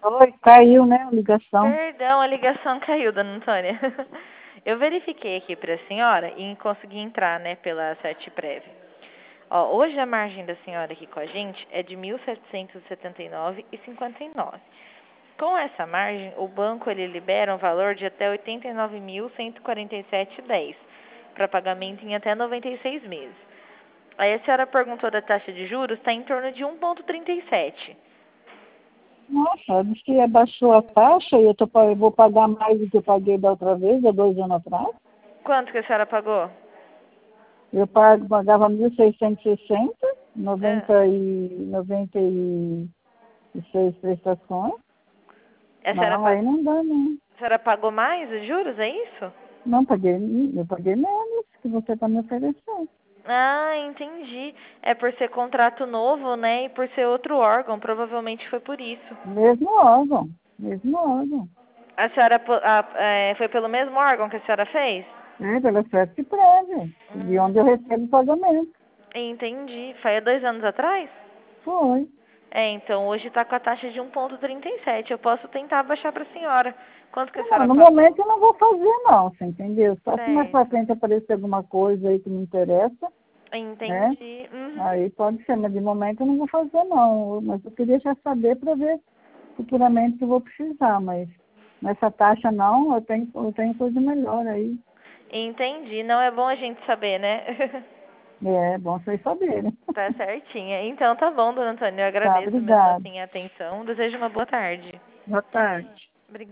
Oi, caiu, né, a ligação. Perdão, a ligação caiu, dona Antônia. Eu verifiquei aqui para a senhora e consegui entrar, né, pela CETPREV. Ó, hoje a margem da senhora aqui com a gente é de 1.779,59. Com essa margem, o banco ele libera um valor de até 89.147,10 para pagamento em até 96 meses. Aí a senhora perguntou da taxa de juros, está em torno de 1,37. Nossa, disse que abaixou a taxa e eu vou pagar mais do que eu paguei da outra vez, há 2 anos atrás. Quanto que a senhora pagou? Pagava 1.660, Ah, 96 prestações. a senhora, Não, aí não dá, não. a senhora pagou mais os juros, é isso? Não paguei, eu paguei menos que você está me oferecendo. Ah, entendi. É por ser contrato novo, né? E por ser outro órgão. Provavelmente foi por isso. Mesmo órgão, mesmo órgão. A senhora foi pelo mesmo órgão que a senhora fez? É, pela certa prévia, de onde eu Hum, recebo o pagamento. entendi. Foi há 2 anos atrás? Foi. É, então hoje está com a taxa de 1,37. Eu posso tentar baixar para a senhora. Quanto que a Não, senhora no pagou? momento eu não vou fazer não, você entendeu? Só se mais pra Certo. frente aparecer alguma coisa aí que me interessa, né? Entendi. Uhum. Aí pode ser, mas de momento eu não vou fazer não. Mas eu queria já saber para ver futuramente se eu vou precisar, mas nessa taxa não, eu tenho coisa melhor aí. Entendi. Não é bom a gente saber, né? É bom vocês saberem. Tá certinha. Então tá bom, dona Antônia. Eu Tá, agradeço mesmo obrigada. assim a atenção. Desejo uma boa tarde. Boa tarde.